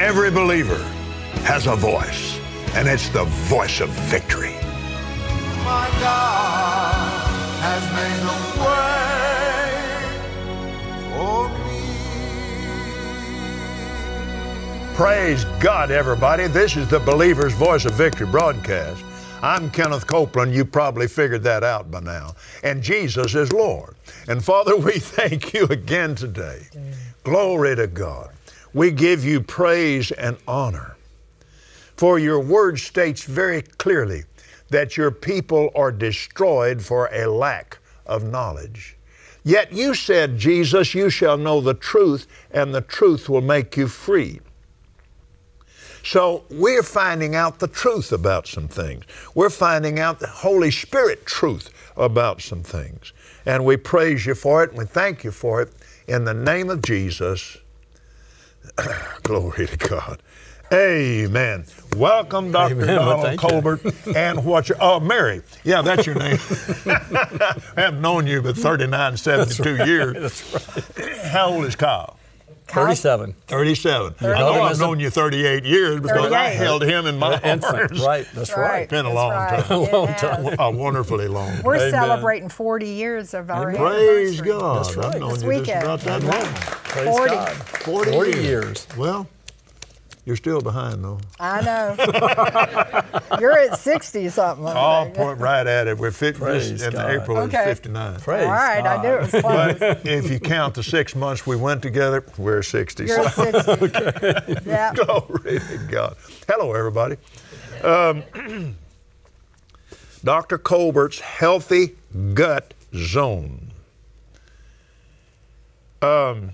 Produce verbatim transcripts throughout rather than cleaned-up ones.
Every believer has a voice, and it's the voice of victory. My God has made a way for me. Praise God, everybody. This is the Believer's Voice of Victory broadcast. I'm Kenneth Copeland. You probably figured that out by now. And Jesus is Lord. And Father, we thank you again today. Glory to God. We give you praise and honor. For your word states very clearly that your people are destroyed for a lack of knowledge. Yet you said, Jesus, you shall know the truth, and the truth will make you free. So we're finding out the truth about some things. We're finding out the Holy Spirit truth about some things. And we praise you for it, and we thank you for it. In the name of Jesus, glory to God. Amen. Welcome, Doctor Amen. Donald Well, Colbert. And what's your, oh, Mary. Yeah, that's your name. I haven't known you but thirty-nine, seventy-two right. years. That's right. How old is Kyle? thirty-seven. thirty-seven. I know I've known you thirty-eight years because I held him in my Infant. arms. Right, that's Right. right. It's been a That's long right. time. It long has. time. A wonderfully long We're time. Amen. celebrating forty years of our Praise anniversary. God. That's right. I've known This you weekend. just about that long. Praise forty. God. forty, forty years. years. Well, you're still behind, though. I know. You're at sixty something. I'll point right at it. We're fifty, Praise in God. April is Okay. fifty-nine. Praise All right, God. I knew it was close. But if you count the six months we went together, we're sixty. You're So at sixty. Yeah. glory to God. Hello, everybody. Um, Doctor Colbert's Healthy Gut Zone. Um,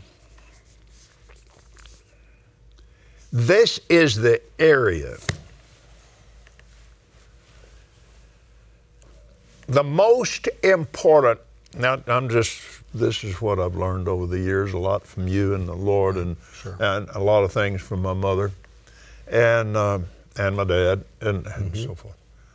this is the area. The most important, now I'm just, this is what I've learned over the years, a lot from you and the Lord, and Sure. and a lot of things from my mother and um, and my dad and, and Mm-hmm. so forth.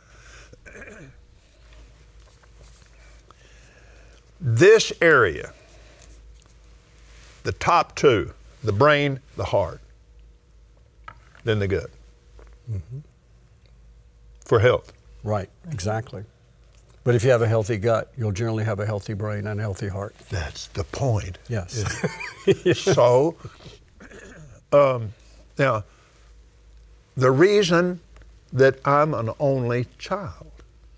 This area, the top two, the brain, the heart, then the gut, Mm-hmm. for health. Right, exactly. But if you have a healthy gut, you'll generally have a healthy brain and a healthy heart. That's the point. Yes. So, um, now, the reason that I'm an only child,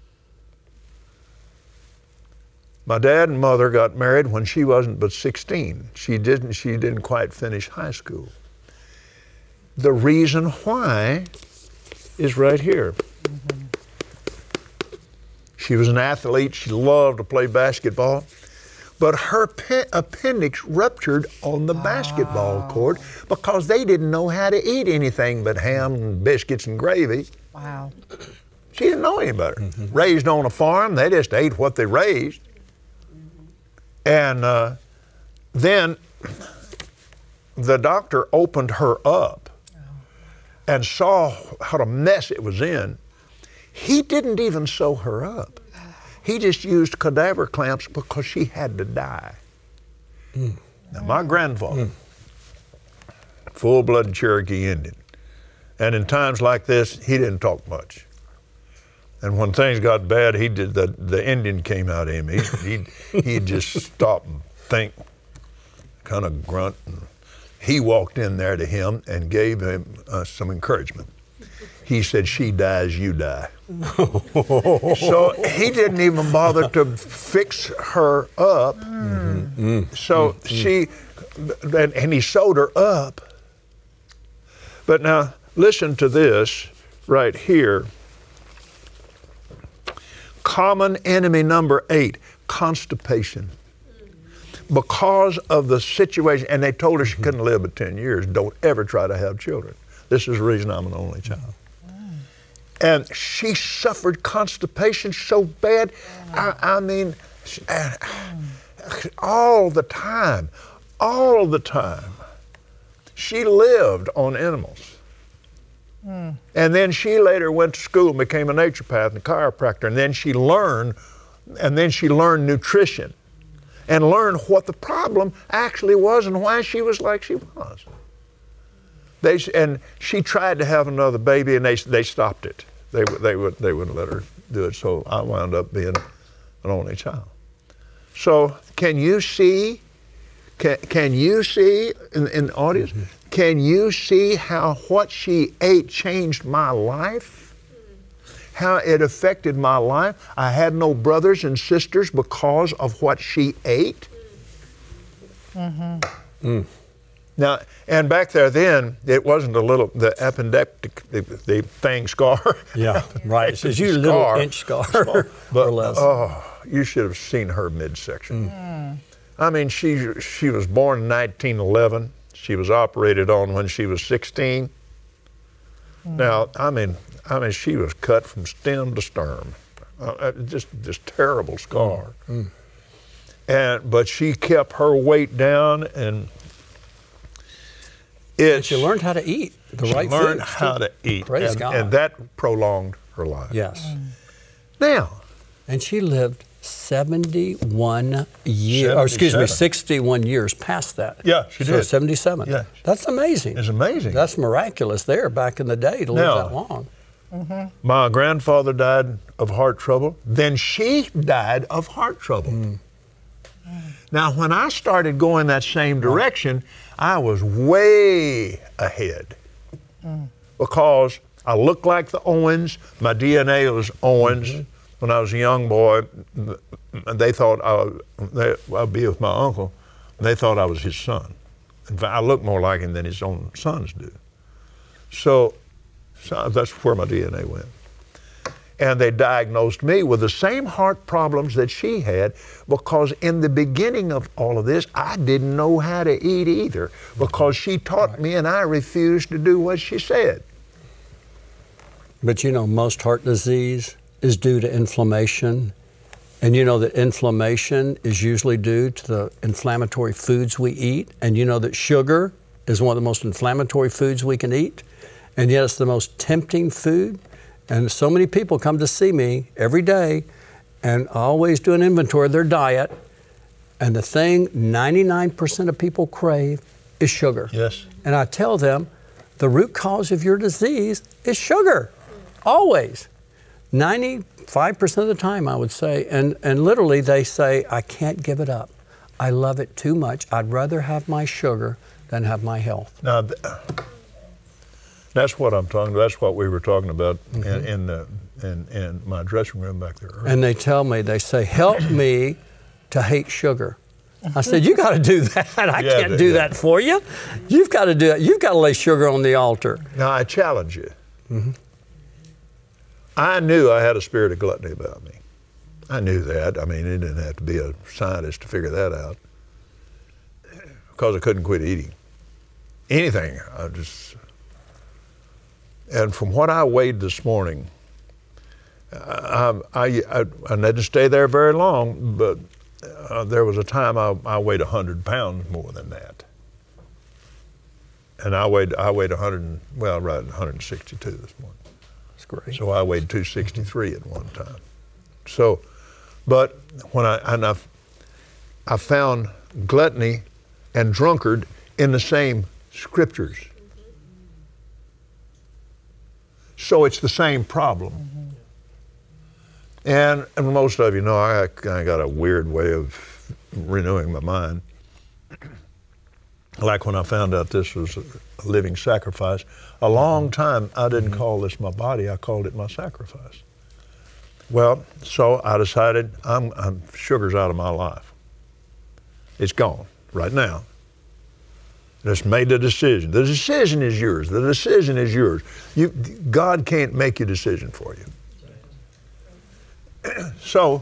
my dad and mother got married when she wasn't but sixteen. She didn't, she didn't quite finish high school. The reason why is right here. Mm-hmm. She was an athlete. She loved to play basketball. But her pe- appendix ruptured on the basketball court because they didn't know how to eat anything but ham and biscuits and gravy. Wow. She didn't know any better. Raised on a farm, they just ate what they raised. And uh, then the doctor opened her up and saw what a mess it was in. He didn't even sew her up. He just used cadaver clamps because she had to die. Mm. Now, my grandfather, mm. full-blooded Cherokee Indian, and in times like this, he didn't talk much. And when things got bad, he did the, the Indian came out of him. He, he'd, he'd just stop and think, kind of grunt. And he walked in there to him and gave him uh, some encouragement. He said, "She dies, you die." So he didn't even bother to fix her up. Mm-hmm. So mm-hmm. she, and, and he sewed her up. But now, listen to this right here. Common enemy number eight, constipation. Because of the situation, and they told her she couldn't live but ten years, don't ever try to have children. This is the reason I'm an only child. And she suffered constipation so bad, I, I mean, all the time, all the time. She lived on animals. Mm. And then she later went to school and became a naturopath and a chiropractor, and then she learned, and then she learned nutrition and learned what the problem actually was and why she was like she was. They s- and she tried to have another baby, and they they stopped it. They would they would they wouldn't let her do it. So I wound up being an only child. So can you see? Can can you see in, in the audience? Mm-hmm. Can you see how what she ate changed my life? How it affected my life? I had no brothers and sisters because of what she ate. Mm-hmm. Mm. Now, and back there then, it wasn't a little, the appendectic, the, the thing scar. Yeah, right. It's usually a little inch scar, but, or less. Oh, you should have seen her midsection. Mm. I mean, she she was born in nineteen eleven. She was operated on when she was sixteen. Mm. Now, I mean, I mean, she was cut from stem to stern. Uh, just this terrible scar. Mm. And but she kept her weight down, and And she learned how to eat the she right learned foods, how too. to eat, Praise and, God. and that prolonged her life. Yes. Mm. Now, And she lived seventy-one years, or excuse me, seventy-seven. sixty-one years past that. Yeah, she so did. seventy-seven. Yeah. That's amazing. It's amazing. That's miraculous there back in the day to live Now- that long. my grandfather died of heart trouble. Then she died of heart trouble. Mm. Now, when I started going that same direction, I was way ahead because I looked like the Owens. My D N A was Owens. Mm-hmm. When I was a young boy, they thought I would, they, I'd be with my uncle. They thought I was his son. In fact, I looked more like him than his own sons do. So, so that's where my D N A went. And they diagnosed me with the same heart problems that she had, because in the beginning of all of this, I didn't know how to eat either, because she taught me and I refused to do what she said. But you know, most heart disease is due to inflammation. And you know that inflammation is usually due to the inflammatory foods we eat. And you know that sugar is one of the most inflammatory foods we can eat. And yet it's the most tempting food. And so many people come to see me every day, and I always do an inventory of their diet. And the thing ninety-nine percent of people crave is sugar. Yes. And I tell them, the root cause of your disease is sugar. Always. ninety-five percent of the time, I would say. And, and literally, they say, I can't give it up. I love it too much. I'd rather have my sugar than have my health. Now, th- that's what I'm talking about. That's what we were talking about Mm-hmm. in, in, the, in, in my dressing room back there earlier. And they tell me, they say, help me to hate sugar. I said, you got to do that. I Yeah, can't yeah. do that for you. You've got to do it. You've got to lay sugar on the altar. Now, I challenge you. Mm-hmm. I knew I had a spirit of gluttony about me. I knew that. I mean, it didn't have to be a scientist to figure that out, because I couldn't quit eating anything. I just, and from what I weighed this morning, I, I, I, I didn't stay there very long, but uh, there was a time I, I weighed one hundred pounds more than that. And I weighed, I weighed one hundred, and, well, right, one hundred sixty-two this morning. That's great. So I weighed two sixty-three at one time. So, but when I, and I, I found gluttony and drunkard in the same scriptures. So it's the same problem. Mm-hmm. And, and most of you know I kind of got a weird way of renewing my mind. Like when I found out this was a living sacrifice, a long time I didn't mm-hmm. call this my body, I called it my sacrifice. Well, so I decided I'm, I'm sugar's out of my life. It's gone right now. Just made the decision. The decision is yours. The decision is yours. You, God can't make a decision for you. So,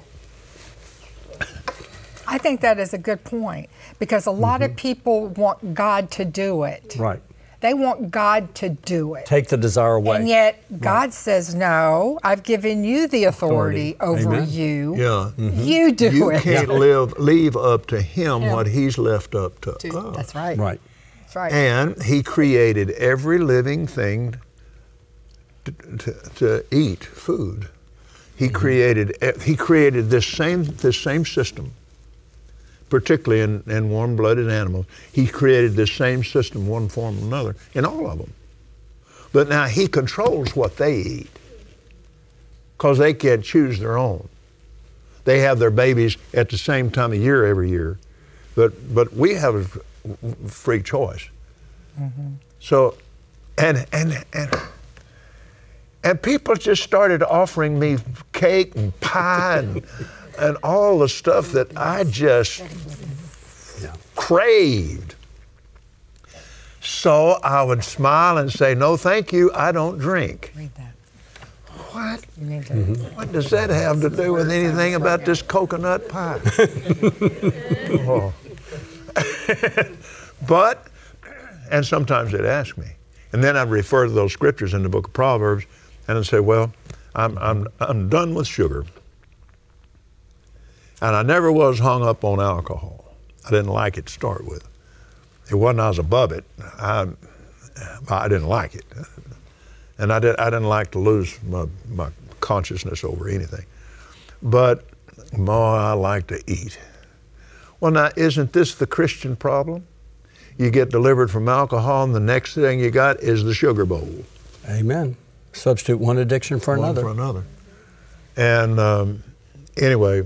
I think that is a good point, because a lot Mm-hmm. of people want God to do it. Right. They want God to do it. Take the desire away. And yet God says, no, I've given you the authority, Authority. over Amen. you. yeah. You do You it. can't live, leave up to him Him. what he's left up to To- us. That's right. Right. That's right. And he created every living thing to, to, to eat food. He created he created this same this same system particularly in, in warm-blooded animals. He created this same system, one form or another, in all of them. But now he controls what they eat because they can't choose their own. They have their babies at the same time of year every year, but but we have a free choice. Mm-hmm. So, and and and and people just started offering me cake and pie and and all the stuff that I just craved. So I would smile and say, "No, thank you. I don't drink." Read that. What? You need to. Mm-hmm. What does that have to do with anything about this coconut pie? Oh. But, and sometimes they'd ask me, and then I'd refer to those scriptures in the book of Proverbs, and I'd say, "Well, I'm I'm I'm done with sugar, and I never was hung up on alcohol. I didn't like it to start with. It wasn't I was above it. I I didn't like it." And I, did, I didn't like to lose my, my consciousness over anything. But more, I like to eat. Well, now, isn't this the Christian problem? You get delivered from alcohol, and the next thing you got is the sugar bowl. Amen. Substitute one addiction for One another. for another. And um, anyway.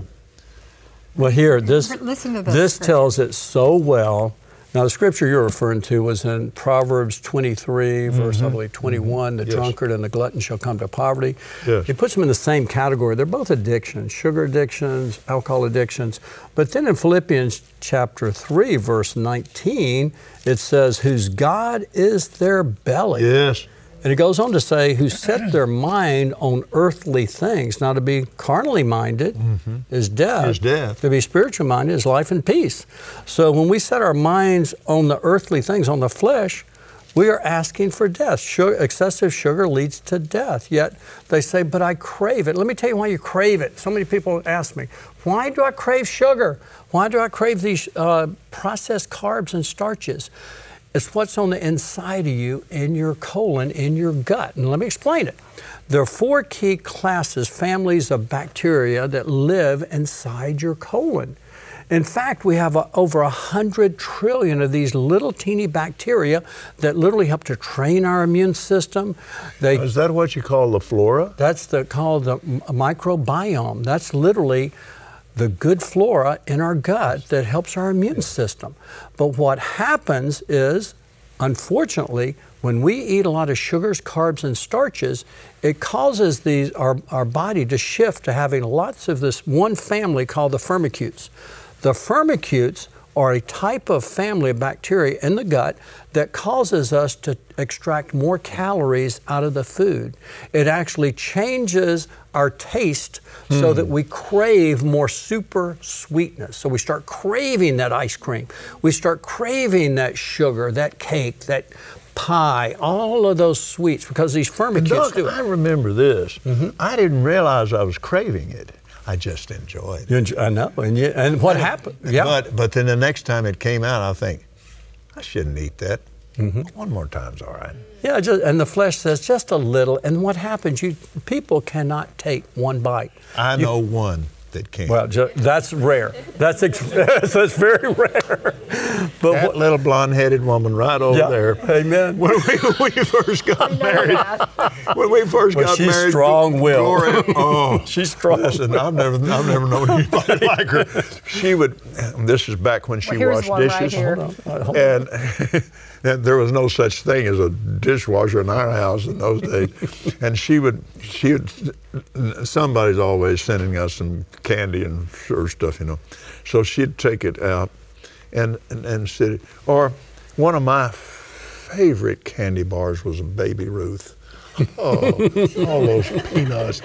Well, here, this, Listen to this. this scripture. tells it so well. Now, the scripture you're referring to was in Proverbs twenty-three, mm-hmm. verse, I believe, twenty-one. Mm-hmm. The yes. drunkard and the glutton shall come to poverty. Yes. He puts them in the same category. They're both addictions, sugar addictions, alcohol addictions. But then in Philippians chapter three, verse nineteen, it says, whose God is their belly. Yes. And it goes on to say, who set their mind on earthly things. Now, to be carnally minded mm-hmm. is death. Is death. To be spiritually minded is life and peace. So when we set our minds on the earthly things, on the flesh, we are asking for death. Sugar, excessive sugar leads to death. Yet they say, but I crave it. Let me tell you why you crave it. So many people ask me, why do I crave sugar? Why do I crave these uh, processed carbs and starches? It's what's on the inside of you, in your colon, in your gut. And let me explain it. There are four key classes, families of bacteria that live inside your colon. In fact, we have a, over a hundred trillion of these little teeny bacteria that literally help to train our immune system. They, Is that what you call the flora? That's the, called the microbiome. That's literally the good flora in our gut that helps our immune system. But what happens is, unfortunately, when we eat a lot of sugars, carbs, and starches, it causes these our, our body to shift to having lots of this one family called the firmicutes. The firmicutes are a type of family of bacteria in the gut that causes us to extract more calories out of the food. It actually changes our taste mm. so that we crave more super sweetness. So we start craving that ice cream. We start craving that sugar, that cake, that pie, all of those sweets, because these firmicutes Doug, do it. I remember this. Mm-hmm. I didn't realize I was craving it. I just enjoyed it. You enjoy, I know, and, you, and what happened? Yeah. But, but then the next time it came out, I think, I shouldn't eat that. Mm-hmm. One more time's all right. Yeah, just, and the flesh says just a little, and what happens? You people cannot take one bite. I you, know one that can. Well, just, that's rare. That's ex- that's very rare. But that what, little blonde-headed woman right over yeah, there. Amen. When we, when we first got married, when we first well, got she's married, strong-willed. Gloria, oh, she's strong. Listen, I've never, I've never known anybody like her. She would. This is back when she well, washed one dishes, right here. Hold on, hold on. and. And there was no such thing as a dishwasher in our house in those days. And she would, she would, somebody's always sending us some candy and sure stuff, you know. So she'd take it out and, and, and sit it. Or one of my favorite candy bars was a Baby Ruth. Oh, all those peanuts.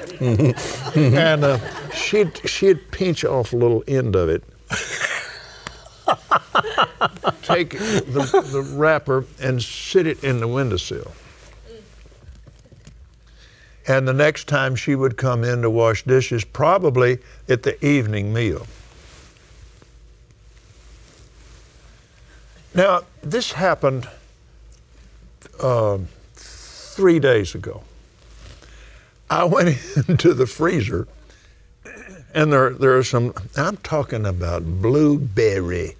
And uh, she'd, she'd pinch off a little end of it. Take the, the wrapper and sit it in the windowsill. And the next time she would come in to wash dishes, probably at the evening meal. Now, this happened uh, three days ago. I went into the freezer And there, there are some, I'm talking about blueberry,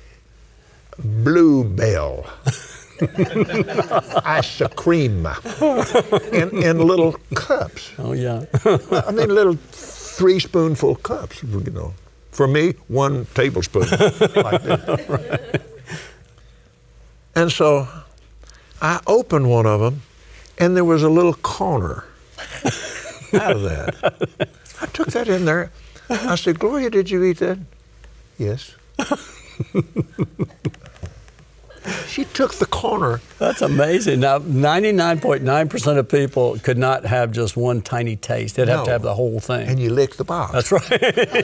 bluebell, ice cream in, in little cups. Oh, yeah. I mean, little three spoonful cups, you know. For me, one tablespoon like this. Right. And so I opened one of them, and there was a little corner out of that. I took that in there. I said, Gloria, did you eat that? Yes. She took the corner. That's amazing. Now, ninety-nine point nine percent of people could not have just one tiny taste. They'd have No. to have the whole thing. And you lick the box. That's right.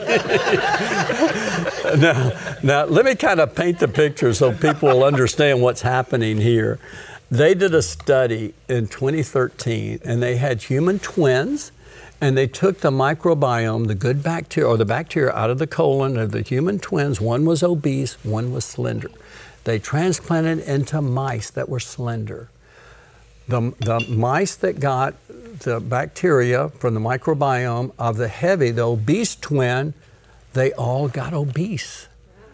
now, now, let me kind of paint the picture so people will understand what's happening here. They did a study in twenty thirteen, and they had human twins, and they took the microbiome, the good bacteria, or the bacteria out of the colon of the human twins. One was obese, one was slender. They transplanted into mice that were slender. The, the mice that got the bacteria from the microbiome of the heavy, the obese twin, they all got obese.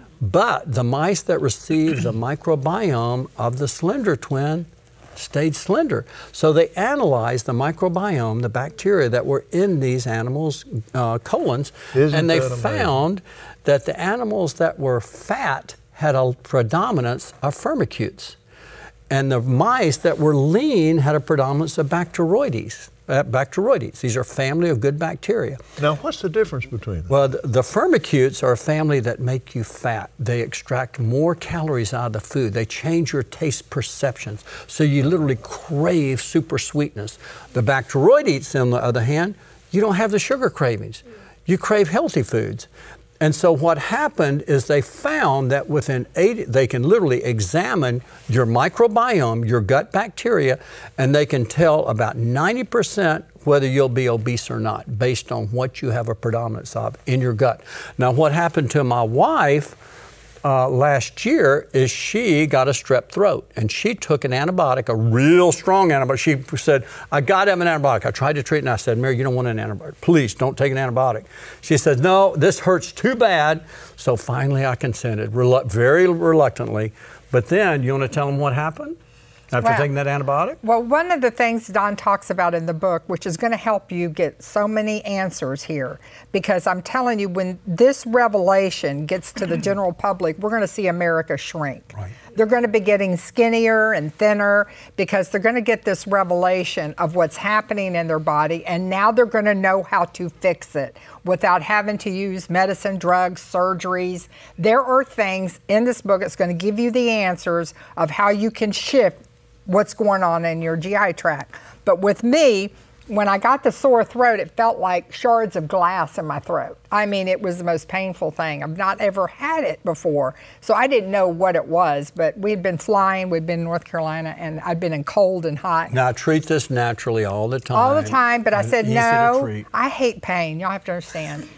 But the mice that received the microbiome of the slender twin stayed slender. So they analyzed the microbiome, the bacteria that were in these animals' uh, colons, Isn't and they that amazing? found that the animals that were fat had a predominance of firmicutes. And the mice that were lean had a predominance of Bacteroides. Uh, Bacteroides. These are a family of good bacteria. Now, what's the difference between them? Well, the, the firmicutes are a family that make you fat. They extract more calories out of the food. They change your taste perceptions. So you literally crave super sweetness. The Bacteroides, on the other hand, you don't have the sugar cravings. You crave healthy foods. And so what happened is they found that within eight, they can literally examine your microbiome, your gut bacteria, and they can tell about ninety percent whether you'll be obese or not based on what you have a predominance of in your gut. Now, what happened to my wife uh, last year is she got a strep throat, and she took an antibiotic, a real strong antibiotic. She said, I got to have an antibiotic. I tried to treat it, and I said, Mary, you don't want an antibiotic. Please don't take an antibiotic. She said, no, this hurts too bad. So finally I consented, relu- very reluctantly. But then, you want to tell them what happened after Well- taking that antibiotic? Well, one of the things Don talks about in the book, which is going to help you get so many answers here, because I'm telling you, when this revelation gets to the general public, we're going to see America shrink. Right. They're going to be getting skinnier and thinner because they're going to get this revelation of what's happening in their body, and now they're going to know how to fix it without having to use medicine, drugs, surgeries. There are things in this book that's going to give you the answers of how you can shift what's going on in your G I tract. But with me, when I got the sore throat, it felt like shards of glass in my throat. I mean, it was the most painful thing. I've not ever had it before, so I didn't know what it was, but we'd been flying, we'd been in North Carolina, and I'd been in cold and hot. Now, I treat this naturally all the time. All the time, but I and said, easy to no, treat. I hate pain. Y'all have to understand.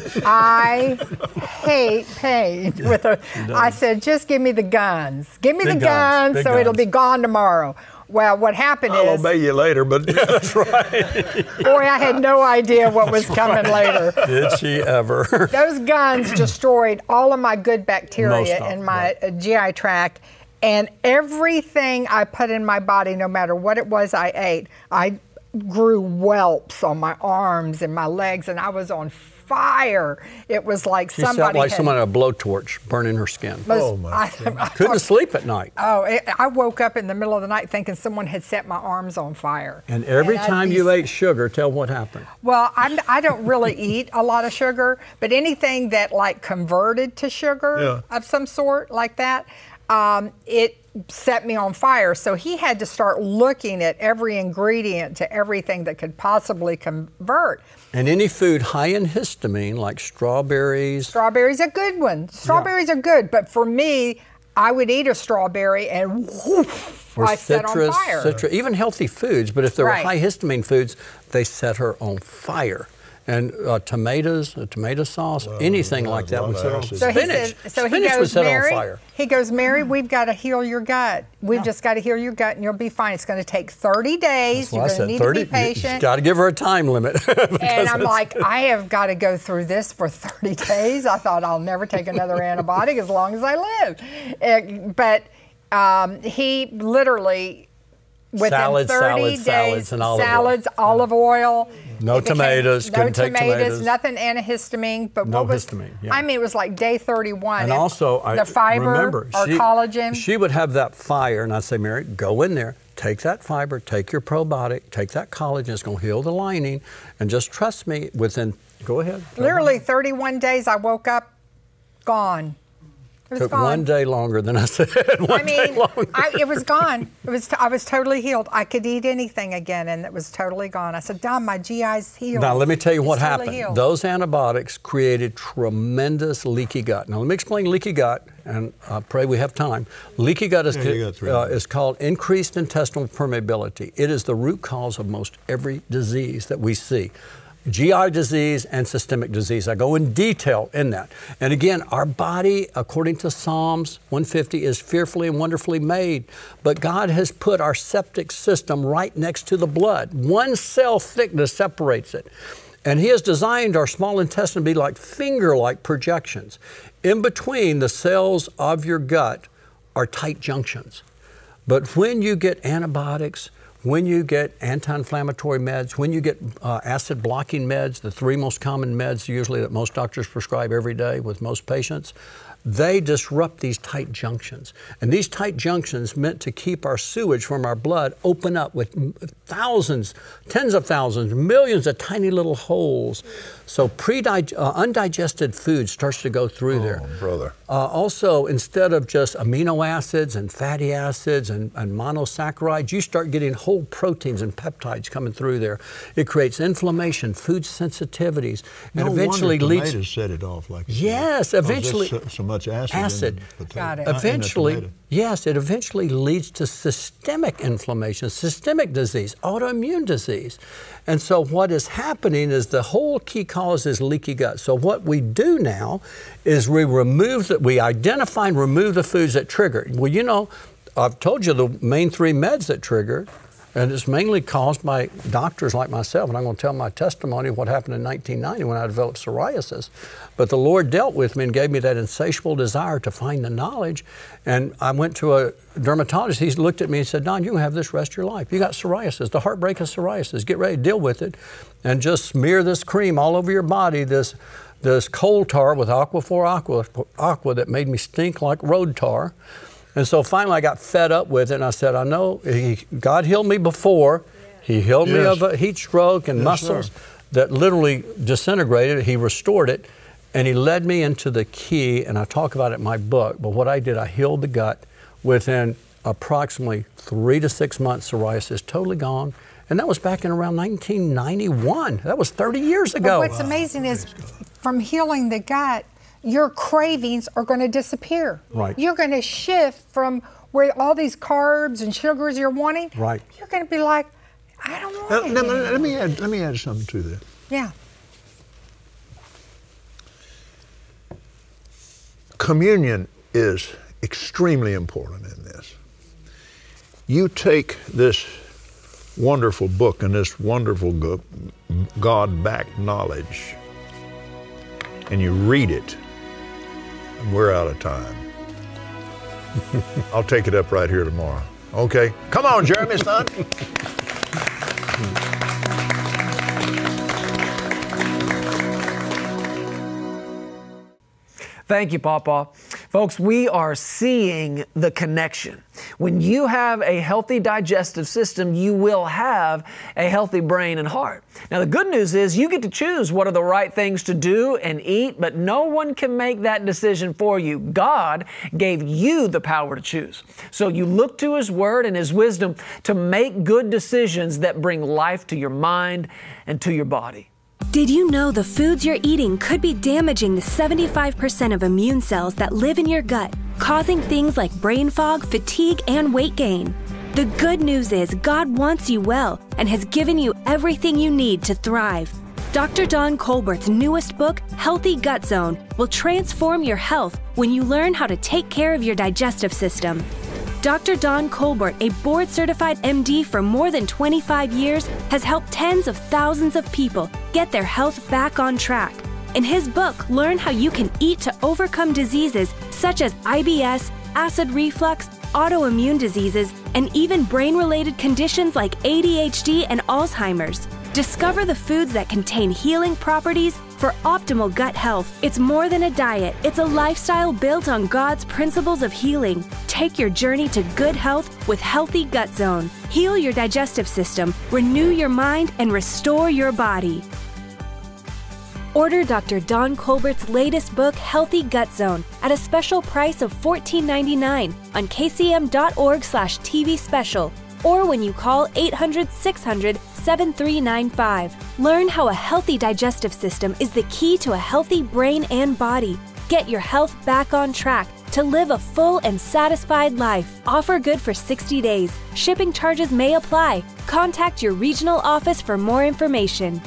I hate pain. With a, I said, just give me the guns. Give me Big the guns, guns, big so it'll guns. be gone tomorrow. Well, what happened I'll is, obey you later, but That's right. boy, I had no idea what was coming later. Did she ever? Those guns destroyed all of my good Most bacteria of in them, my uh, G I tract, and everything I put in my body, no matter what it was I ate, I grew whelps on my arms and my legs, and I was on fire. It was like She somebody felt like had, someone had a blowtorch burning her skin. was- Oh, my I- goodness. I Couldn't thought- sleep at night. Oh, it, I woke up in the middle of the night thinking someone had set my arms on fire. And every I'd time be you s- ate sugar, tell what happened. Well, I'm, I don't really eat a lot of sugar, but anything that like converted to sugar Yeah. of some sort like that, um, it set me on fire. So he had to start looking at every ingredient to everything that could possibly convert. And any food high in histamine, like strawberries, Strawberries are good one. Strawberries are good, but for me, I would eat a strawberry and whoosh, or I set on citrus, fire. citrus, even healthy foods, but if they were Right. high histamine foods, they set her on fire. And uh, tomatoes, uh, tomato sauce, Well, anything yeah, like that a lot would of set on acid. So he spinach. says, so he spinach would goes, set Mary, on fire. he goes, Mary, we've got to heal your gut. We've just got to heal your gut and you'll be fine. It's going to take thirty days. That's what You're I going to said, need thirty, to be patient. Got to give her a time limit. And I'm like, I have got to go through this for thirty days. I thought I'll never take another antibiotic as long as I live. It, but um, he literally, within Salads, thirty salads, days, salads, and olive oil. salads, olive oil. No It became- tomatoes, no couldn't take tomatoes. nothing antihistamine. But No what was, histamine, yeah. I mean, it was like day thirty-one. And It- also, I the fiber remember, or she, collagen. She would have that fire, and I'd say, Mary, go in there, take that fiber, take your probiotic, take that collagen. It's going to heal the lining, and just trust me. Within, go ahead. go Literally ahead. thirty-one days, I woke up, gone. It was Took gone. one day longer than I said. One I day mean, longer. I, it was gone. It was. T- I was totally healed. I could eat anything again, and it was totally gone. I said, Don, my G I's healed. Now, let me tell you It's what totally happened. healed. Those antibiotics created tremendous leaky gut. Now, let me explain leaky gut, and I pray we have time. Leaky gut is, Yeah, you got three uh, minutes. is called increased intestinal permeability. It is the root cause of most every disease that we see. G I disease and systemic disease. I go in detail in that. And again, our body, according to Psalms one fifty, is fearfully and wonderfully made. But God has put our septic system right next to the blood. One cell thickness separates it. And He has designed our small intestine to be like finger-like projections. In between the cells of your gut are tight junctions. But when you get antibiotics, when you get anti-inflammatory meds, when you get uh, acid-blocking meds, the three most common meds usually that most doctors prescribe every day with most patients, they disrupt these tight junctions. And these tight junctions meant to keep our sewage from our blood open up with thousands, tens of thousands, millions of tiny little holes. So pre-dig- uh, undigested food starts to go through Oh, there. brother. Uh, also, instead of just amino acids and fatty acids and, and monosaccharides, you start getting whole proteins and peptides coming through there. It creates inflammation, food sensitivities, and No eventually wonder leads. tomatoes set it off like it did. Yes, Because eventually- there's So, so much acid. Acid. In the potato- Got it. uh, in the Eventually, tomato. yes, it eventually leads to systemic inflammation, systemic disease, autoimmune disease. And so what is happening is the whole key cause is leaky gut. So what we do now is we remove that, we identify and remove the foods that trigger it. Well, you know, I've told you the main three meds that trigger it, and it's mainly caused by doctors like myself. And I'm going to tell my testimony of what happened in nineteen ninety when I developed psoriasis. But the Lord dealt with me and gave me that insatiable desire to find the knowledge. And I went to a dermatologist. He looked at me and said, Don, you can have this rest of your life. You got psoriasis, the heartbreak of psoriasis. Get ready to deal with it. And just smear this cream all over your body, this this coal tar with Aquaphor Aqua, Aqua that made me stink like road tar. And so finally I got fed up with it, and I said, I know he, God healed me before. He healed me Yes. of a heat stroke and Yes, muscles sir. that literally disintegrated. He restored it, and He led me into the key, and I talk about it in my book. But what I did, I healed the gut within approximately three to six months. Psoriasis totally gone. And that was back in around nineteen ninety-one. That was thirty years But ago. what's amazing is from healing the gut, your cravings are going to disappear. Right. You're going to shift from where all these carbs and sugars you're wanting. Right. You're going to be like, I don't Now, want let, it. me- let me add. Let me add something to that. Yeah. Communion is extremely important in this. You take this wonderful book and this wonderful go- God-backed knowledge, and you read it, and we're out of time. I'll take it up right here tomorrow. Okay? Come on, Jeremy, son. Thank you, Papa. Folks, we are seeing the connection. When you have a healthy digestive system, you will have a healthy brain and heart. Now, the good news is you get to choose what are the right things to do and eat, but no one can make that decision for you. God gave you the power to choose. So you look to His Word and His wisdom to make good decisions that bring life to your mind and to your body. Did you know the foods you're eating could be damaging the seventy-five percent of immune cells that live in your gut, causing things like brain fog, fatigue, and weight gain? The good news is God wants you well and has given you everything you need to thrive. Doctor Don Colbert's newest book, Healthy Gut Zone, will transform your health when you learn how to take care of your digestive system. Doctor Don Colbert, a board-certified M D for more than twenty-five years, has helped tens of thousands of people get their health back on track. In his book, learn how you can eat to overcome diseases such as I B S, acid reflux, autoimmune diseases, and even brain-related conditions like A D H D and Alzheimer's. Discover the foods that contain healing properties for optimal gut health. It's more than a diet. It's a lifestyle built on God's principles of healing. Take your journey to good health with Healthy Gut Zone. Heal your digestive system, renew your mind, and restore your body. Order Doctor Don Colbert's latest book, Healthy Gut Zone, at a special price of fourteen ninety-nine on k c m dot org slash t v special, or when you call eight hundred, six hundred, seven three nine five. Learn how a healthy digestive system is the key to a healthy brain and body. Get your health back on track to live a full and satisfied life. Offer good for sixty days. Shipping charges may apply. Contact your regional office for more information.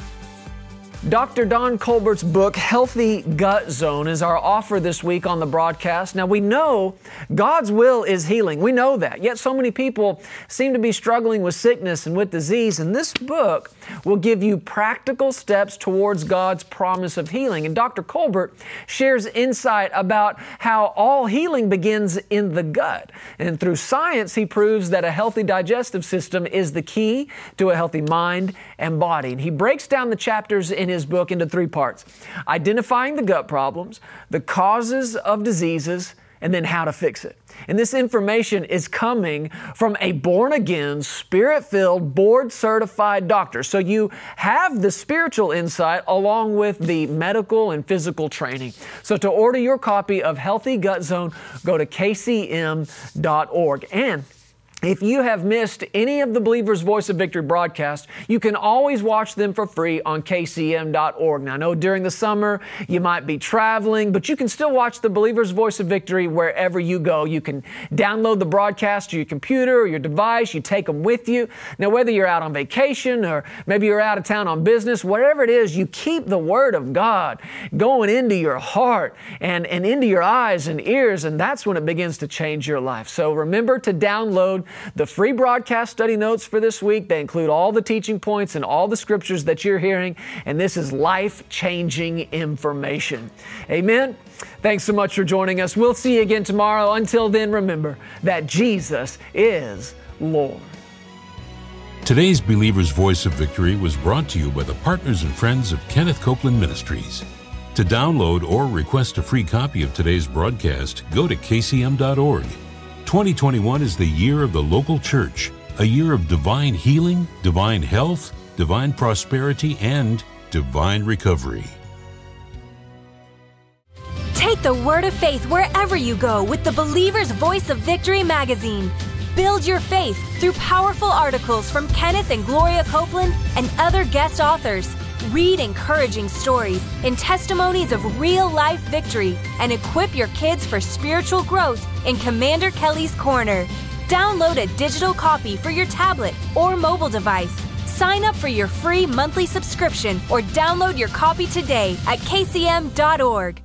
Doctor Don Colbert's book, Healthy Gut Zone, is our offer this week on the broadcast. Now, we know God's will is healing. We know that. Yet so many people seem to be struggling with sickness and with disease. And this book will give you practical steps towards God's promise of healing. And Doctor Colbert shares insight about how all healing begins in the gut. And through science, he proves that a healthy digestive system is the key to a healthy mind and body. And he breaks down the chapters in his book into three parts: identifying the gut problems, the causes of diseases, and then how to fix it. And this information is coming from a born-again, Spirit-filled, board-certified doctor. So you have the spiritual insight along with the medical and physical training. So to order your copy of Healthy Gut Zone, go to k c m dot org. And if you have missed any of the Believer's Voice of Victory broadcasts, you can always watch them for free on k c m dot org. Now, I know during the summer you might be traveling, but you can still watch the Believer's Voice of Victory wherever you go. You can download the broadcast to your computer or your device. You take them with you. Now, whether you're out on vacation or maybe you're out of town on business, whatever it is, you keep the Word of God going into your heart and, and into your eyes and ears, and that's when it begins to change your life. So remember to download the free broadcast study notes for this week. They include all the teaching points and all the scriptures that you're hearing, and this is life-changing information. Amen? Thanks so much for joining us. We'll see you again tomorrow. Until then, remember that Jesus is Lord. Today's Believer's Voice of Victory was brought to you by the partners and friends of Kenneth Copeland Ministries. To download or request a free copy of today's broadcast, go to k c m dot org. twenty twenty-one is the year of the local church, a year of divine healing, divine health, divine prosperity, and divine recovery. Take the word of faith wherever you go with the Believer's Voice of Victory magazine. Build your faith through powerful articles from Kenneth and Gloria Copeland and other guest authors. Read encouraging stories and testimonies of real-life victory and equip your kids for spiritual growth in Commander Kelly's Corner. Download a digital copy for your tablet or mobile device. Sign up for your free monthly subscription or download your copy today at k c m dot org.